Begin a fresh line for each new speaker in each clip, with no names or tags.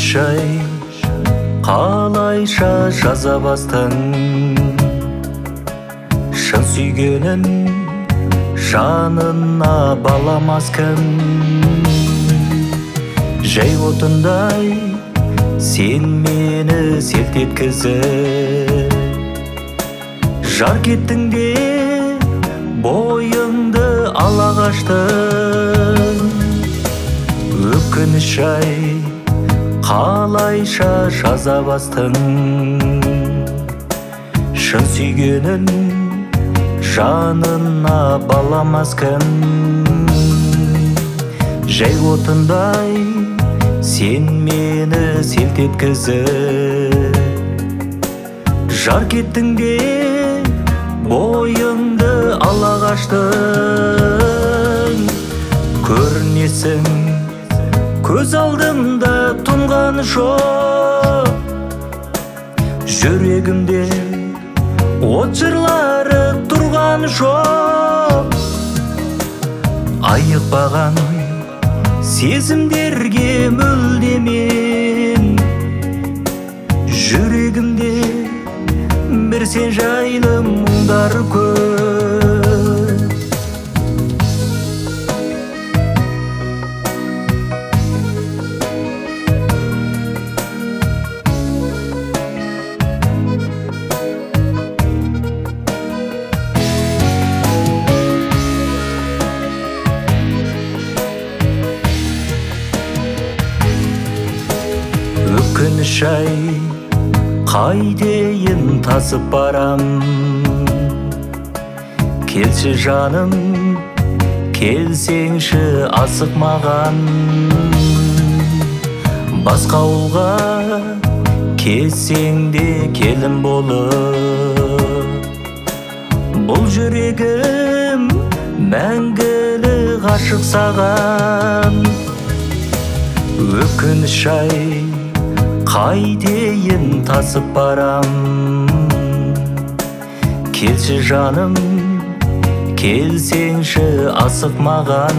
Өкүнүш-ай, калайша жазабастың, шын сүйгенін жанына баламас кім. Жай отындай сен мені селт еткізіп, жар кеттің де бойыңды ала қаштың. Өкүнүш-ай, қалайша жаза бастың, шын сүйгенін жанына баламас кім. Жай отындай сен мені селт еткізіп, жар кеттің де бойыңды ала қаштың. Көрінесің көз алдымда тұнған жоқ, жүрегімде от жырлары тұрған жоқ. Айықпаған сезімдерге мүлдемен, жүрегімде бір сен жайлы мұңдар көп. Өкүнүш-ай, қайдейін тасып барам. Келші жаным, келсеңші асық маған. Басқа ауылға кетсең де келін болып, бұл жүрегім мәңгілік ғашық саған. Өкүнүш-ай, қайдейін тасып барам. Келші жаным, келсеңші асық маған.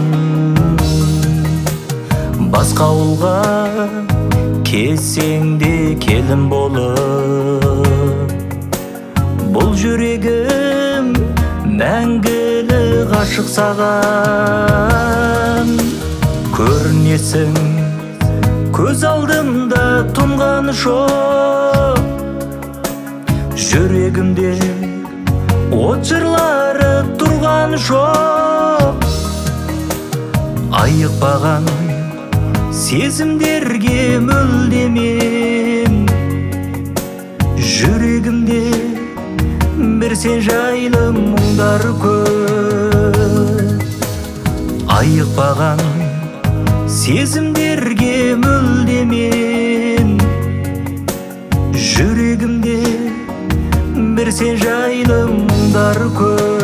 Басқа ауылға кетсең де келін болып, бұл жүрегім мәңгілік ғашық саған. Көрінесің көз алдымда тұнған жоқ, жүрегімде от жырлары тұрған жоқ. Айықпаған сезімдерге мүлдемен, жүрегімде бір сен жайлы мұңдар көп. Айықпаған сезімдерге мүлдемен, жүрегімде бір сен жайлы мұңдар көп.